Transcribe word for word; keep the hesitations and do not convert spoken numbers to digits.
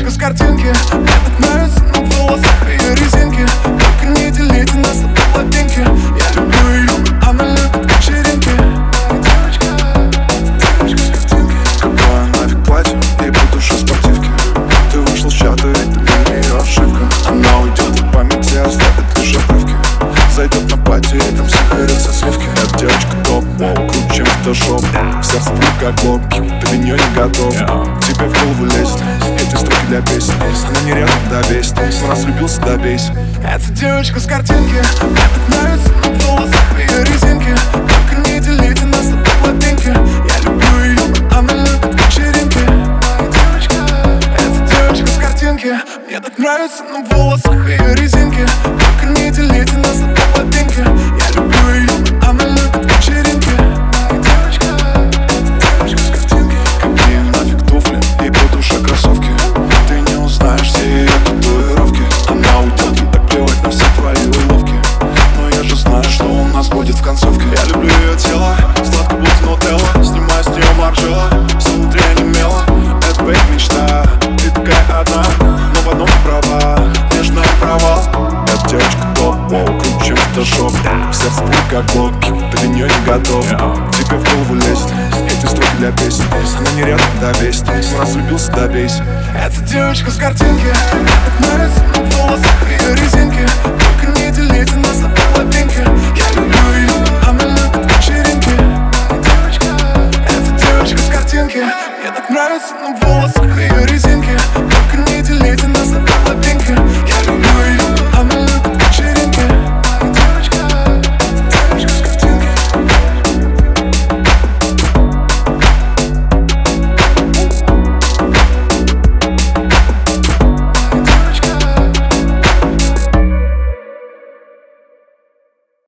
девочка с картинки. Мне так нравится на волосах ее резинки. Только не делите нас на половинки. Я люблю ее, она любит вечеринки. Девочка, девочка с картинки. Какое нафиг платье, ей по душе спортивки. Ты вышел с чата, ведь ты для нее ошибка. Она уйдет в памяти, оставит лишь обрывки. Зайдет на пати, и там все горят со сливки. Эта девочка топ, воу, круче, чем фотошоп. В сердце путь как лоб, ты для нее не готов. К тебе в голову лезет эти строки для песен. Она не рядом, да весь, но раз влюбился, да бейся. Эта девочка с картинки. Мне так нравится на волосах ее резинки. Только не делите нас на половинки. Я люблю ее, она любит вечеринки. Девочка, эта девочка с картинки. Мне так нравится на волосах ее резинки. Только не делите нас на половинки. Я люблю ее, она любит вечеринки. Девочка, девочка с картинки. Какие нафиг туфли, ей по душе кроссовки. Ты не узнаешь все ее татуировки. Она уйдет, и так плевать на все твои уловки. Но я же знаю, что у нас будет в концовке. Я люблю ее тело, сладко будто нутелла. Снимаю с нее маржела, все внутри онемело. Это бейт мечта, ты такая одна, но в одном ты права, нежная провал. Эта девочка топ, воу, круче, чем фотошоп. В сердце путь как лоб, ты для нее не готов. К тебе в голову лезет эти строки для песен. Она не рядом, да весь, но раз влюбился, да бейся. Эта девочка с картинки. Мне так нравится на волосах ее резинки. Только не